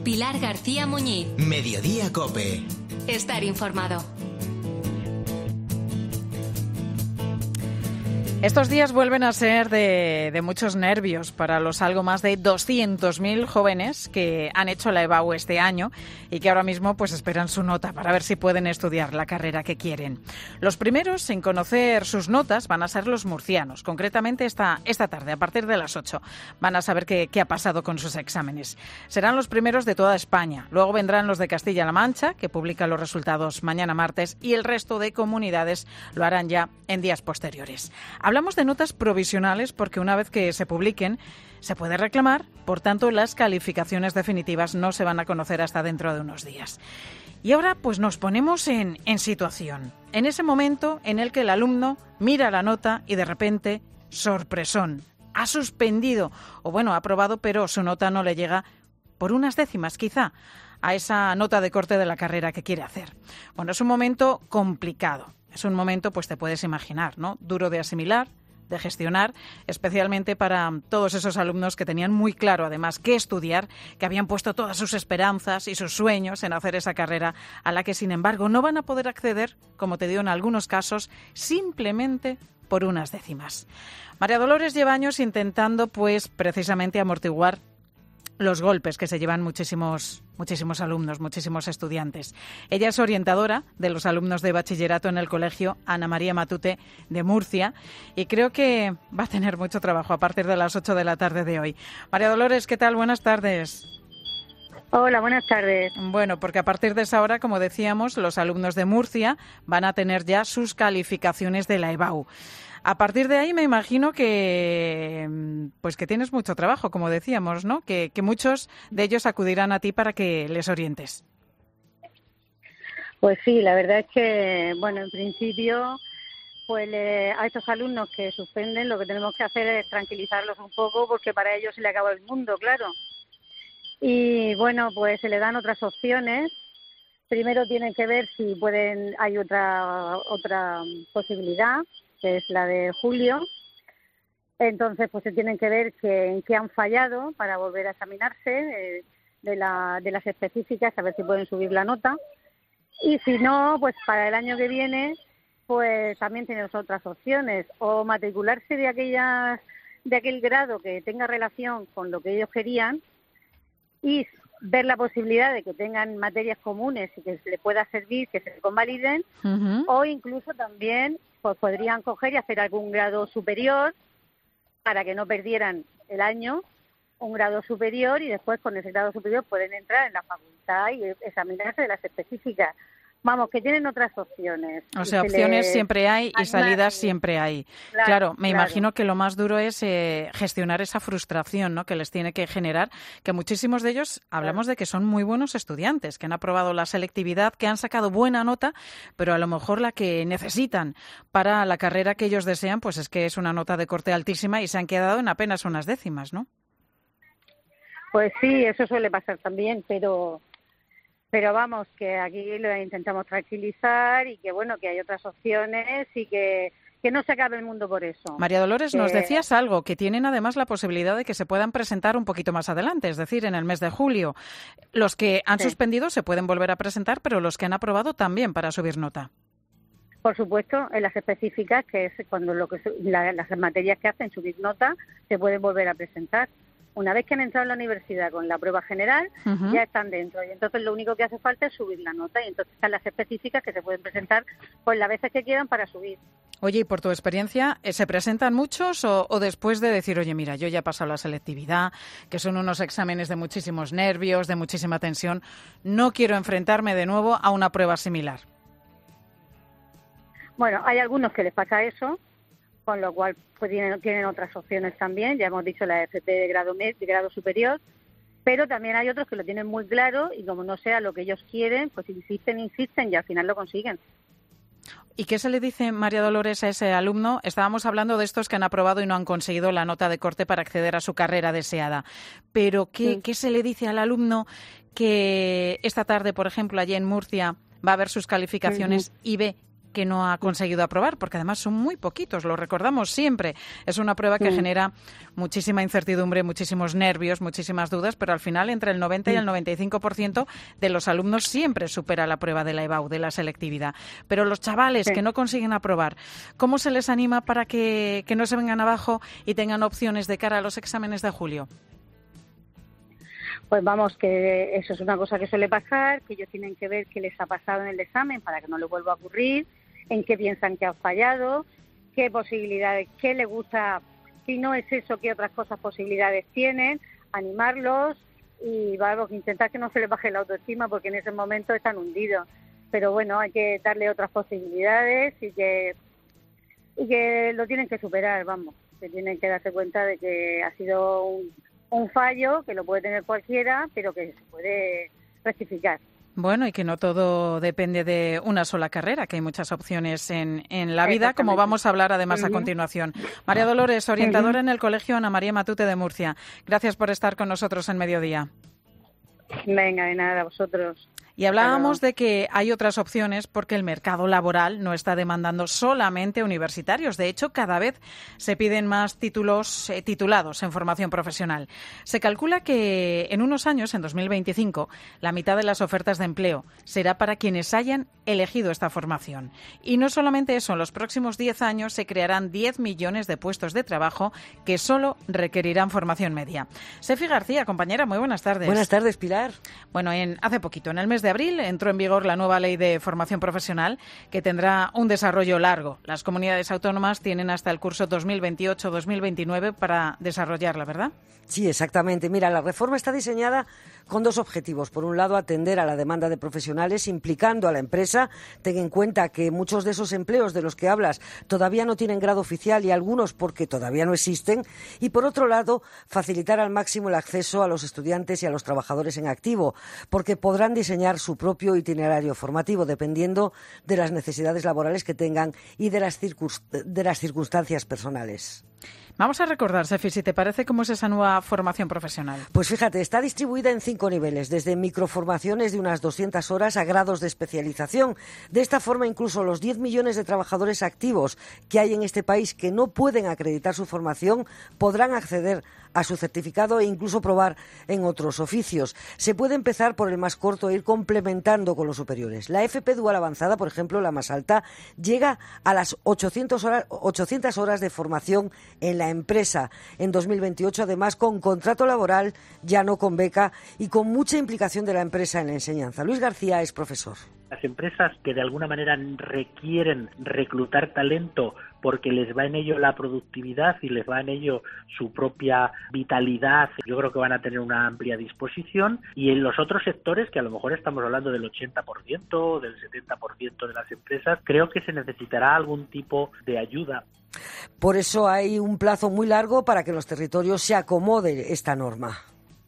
Pilar García Muñiz. Mediodía COPE. Estar informado. Estos días vuelven a ser de muchos nervios para los algo más de 200.000 jóvenes que han hecho la EBAU este año y que ahora mismo pues esperan su nota para ver si pueden estudiar la carrera que quieren. Los primeros en conocer sus notas van a ser los murcianos. Concretamente esta tarde, a partir de las 8, van a saber qué ha pasado con sus exámenes. Serán los primeros de toda España. Luego vendrán los de Castilla-La Mancha, que publican los resultados mañana martes, y el resto de comunidades lo harán ya en días posteriores. Hablamos de notas provisionales porque una vez que se publiquen se puede reclamar, por tanto las calificaciones definitivas no se van a conocer hasta dentro de unos días. Y ahora pues nos ponemos en situación, en ese momento en el que el alumno mira la nota y de repente, sorpresón, ha suspendido o bueno, ha aprobado, pero su nota no le llega por unas décimas quizá a esa nota de corte de la carrera que quiere hacer. Bueno, es un momento complicado. Es un momento, pues te puedes imaginar, ¿no? Duro de asimilar, de gestionar, especialmente para todos esos alumnos que tenían muy claro, además, qué estudiar, que habían puesto todas sus esperanzas y sus sueños en hacer esa carrera a la que, sin embargo, no van a poder acceder, como te digo en algunos casos, simplemente por unas décimas. María Dolores lleva años intentando, pues, precisamente amortiguar los golpes que se llevan muchísimos alumnos, muchísimos estudiantes. Ella es orientadora de los alumnos de bachillerato en el colegio Ana María Matute de Murcia y creo que va a tener mucho trabajo a partir de las 8 de la tarde de hoy. María Dolores, ¿qué tal? Buenas tardes. Hola, buenas tardes. Bueno, porque a partir de esa hora, como decíamos, los alumnos de Murcia van a tener ya sus calificaciones de la EBAU. A partir de ahí me imagino que pues que tienes mucho trabajo, como decíamos, ¿no? Que muchos de ellos acudirán a ti para que les orientes. Pues sí, la verdad es que, bueno, en principio, pues a estos alumnos que suspenden lo que tenemos que hacer es tranquilizarlos un poco porque para ellos se le acaba el mundo, claro. Y bueno, pues se le dan otras opciones. Primero tienen que ver si hay otra posibilidad, que es la de julio. Entonces, pues se tienen que ver en qué han fallado para volver a examinarse de las específicas, a ver si pueden subir la nota. Y si no, pues para el año que viene, pues también tienen otras opciones, o matricularse de aquel grado que tenga relación con lo que ellos querían y ver la posibilidad de que tengan materias comunes y que se les pueda servir, que se convaliden, o incluso también pues podrían coger y hacer algún grado superior para que no perdieran el año, un grado superior, y después con ese grado superior pueden entrar en la facultad y examinarse de las específicas. Vamos, que tienen otras opciones. O sea, opciones siempre hay y salidas siempre hay. Claro, me imagino que lo más duro es gestionar esa frustración, ¿no?, que les tiene que generar, que muchísimos de ellos hablamos de que son muy buenos estudiantes, que han aprobado la selectividad, que han sacado buena nota, pero a lo mejor la que necesitan para la carrera que ellos desean, pues es que es una nota de corte altísima y se han quedado en apenas unas décimas, ¿no? Pues sí, eso suele pasar también, pero vamos, que aquí lo intentamos tranquilizar y que bueno, que hay otras opciones y que no se acabe el mundo por eso. María Dolores, nos decías algo, que tienen además la posibilidad de que se puedan presentar un poquito más adelante, es decir, en el mes de julio. Los que han suspendido se pueden volver a presentar, pero los que han aprobado también para subir nota. Por supuesto, en las específicas, que es cuando las materias que hacen subir nota, se pueden volver a presentar. Una vez que han entrado en la universidad con la prueba general, ya están dentro. Y entonces lo único que hace falta es subir la nota. Y entonces están las específicas que se pueden presentar pues las veces que quieran para subir. Oye, y por tu experiencia, ¿se presentan muchos o después de decir, oye, mira, yo ya he pasado la selectividad, que son unos exámenes de muchísimos nervios, de muchísima tensión, no quiero enfrentarme de nuevo a una prueba similar? Bueno, hay algunos que les pasa eso, con lo cual pues tienen otras opciones también. Ya hemos dicho la FP de grado superior, pero también hay otros que lo tienen muy claro y como no sea lo que ellos quieren, pues insisten y al final lo consiguen. ¿Y qué se le dice, María Dolores, a ese alumno? Estábamos hablando de estos que han aprobado y no han conseguido la nota de corte para acceder a su carrera deseada. Pero ¿qué se le dice al alumno que esta tarde, por ejemplo, allí en Murcia, va a ver sus calificaciones y ve que no ha conseguido aprobar? Porque además son muy poquitos, lo recordamos siempre. Es una prueba que genera muchísima incertidumbre, muchísimos nervios, muchísimas dudas, pero al final entre el 90 y el 95% de los alumnos siempre supera la prueba de la EBAU, de la selectividad. Pero los chavales que no consiguen aprobar, ¿cómo se les anima para que no se vengan abajo y tengan opciones de cara a los exámenes de julio? Pues vamos, que eso es una cosa que suele pasar, que ellos tienen que ver qué les ha pasado en el examen para que no les vuelva a ocurrir, en qué piensan que han fallado, qué posibilidades, qué les gusta, si no es eso, qué otras cosas, posibilidades tienen, animarlos y vamos, intentar que no se les baje la autoestima porque en ese momento están hundidos. Pero bueno, hay que darle otras posibilidades y que lo tienen que superar, vamos, que tienen que darse cuenta de que ha sido un fallo, que lo puede tener cualquiera, pero que se puede rectificar. Bueno, y que no todo depende de una sola carrera, que hay muchas opciones en la vida, como vamos a hablar además a continuación. María Dolores, orientadora en el Colegio Ana María Matute de Murcia. Gracias por estar con nosotros en Mediodía. Venga, de nada, vosotros. Y hablábamos de que hay otras opciones porque el mercado laboral no está demandando solamente universitarios. De hecho, cada vez se piden más títulos titulados en formación profesional. Se calcula que en unos años, en 2025, la mitad de las ofertas de empleo será para quienes hayan elegido esta formación. Y no solamente eso, en los próximos 10 años se crearán 10 millones de puestos de trabajo que solo requerirán formación media. Sefi García, compañera, muy buenas tardes. Buenas tardes, Pilar. Bueno, hace poquito, en el mes de abril, entró en vigor la nueva ley de formación profesional que tendrá un desarrollo largo. Las comunidades autónomas tienen hasta el curso 2028-2029 para desarrollarla, ¿verdad? Sí, exactamente. Mira, la reforma está diseñada con dos objetivos. Por un lado, atender a la demanda de profesionales implicando a la empresa. Ten en cuenta que muchos de esos empleos de los que hablas todavía no tienen grado oficial y algunos porque todavía no existen. Y por otro lado, facilitar al máximo el acceso a los estudiantes y a los trabajadores en activo, porque podrán diseñar su propio itinerario formativo dependiendo de las necesidades laborales que tengan y de las circunstancias personales. Vamos a recordar, Sefi, si te parece, cómo es esa nueva formación profesional. Pues fíjate, está distribuida en 5 niveles, desde microformaciones de unas 200 horas a grados de especialización. De esta forma, incluso los 10 millones de trabajadores activos que hay en este país que no pueden acreditar su formación podrán acceder a su certificado e incluso probar en otros oficios. Se puede empezar por el más corto e ir complementando con los superiores. La FP Dual Avanzada, por ejemplo, la más alta, llega a las 800 horas de formación en la empresa en 2028, además con contrato laboral, ya no con beca y con mucha implicación de la empresa en la enseñanza. Luis García es profesor. Las empresas que de alguna manera requieren reclutar talento porque les va en ello la productividad y les va en ello su propia vitalidad, yo creo que van a tener una amplia disposición. Y en los otros sectores, que a lo mejor estamos hablando del 80% o del 70% de las empresas, creo que se necesitará algún tipo de ayuda. Por eso hay un plazo muy largo para que los territorios se acomode esta norma.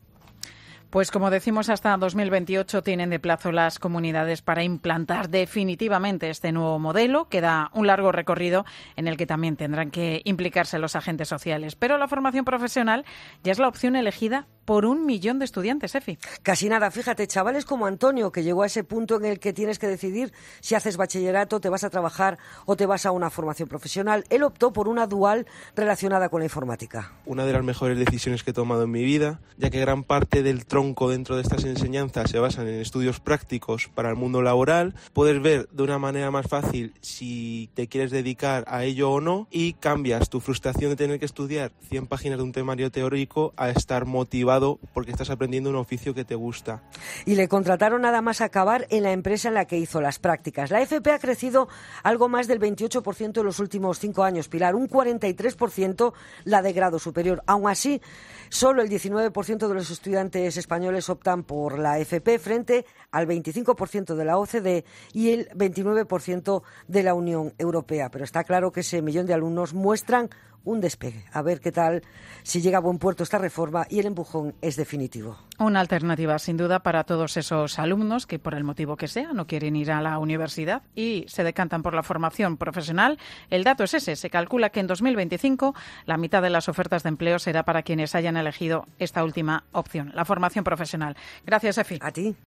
Pues como decimos, hasta 2028 tienen de plazo las comunidades para implantar definitivamente este nuevo modelo. Queda un largo recorrido en el que también tendrán que implicarse los agentes sociales. Pero la formación profesional ya es la opción elegida por 1 millón de estudiantes, Efi. Casi nada. Fíjate, chavales como Antonio, que llegó a ese punto en el que tienes que decidir si haces bachillerato, te vas a trabajar o te vas a una formación profesional. Él optó por una dual relacionada con la informática. Una de las mejores decisiones que he tomado en mi vida, ya que gran parte del tronco dentro de estas enseñanzas se basan en estudios prácticos para el mundo laboral. Puedes ver de una manera más fácil si te quieres dedicar a ello o no y cambias tu frustración de tener que estudiar 100 páginas de un temario teórico a estar motivado porque estás aprendiendo un oficio que te gusta. Y le contrataron nada más acabar en la empresa en la que hizo las prácticas. La FP ha crecido algo más del 28% en los últimos 5 años, Pilar, un 43% la de grado superior. Aún así, solo el 19% de los estudiantes españoles optan por la FP frente al 25% de la OCDE y el 29% de la Unión Europea. Pero está claro que ese millón de alumnos muestran un despegue. A ver qué tal, si llega a buen puerto esta reforma y el empujón es definitivo. Una alternativa, sin duda, para todos esos alumnos que, por el motivo que sea, no quieren ir a la universidad y se decantan por la formación profesional. El dato es ese. Se calcula que en 2025 la mitad de las ofertas de empleo será para quienes hayan elegido esta última opción, la formación profesional. Gracias, Efi. A ti.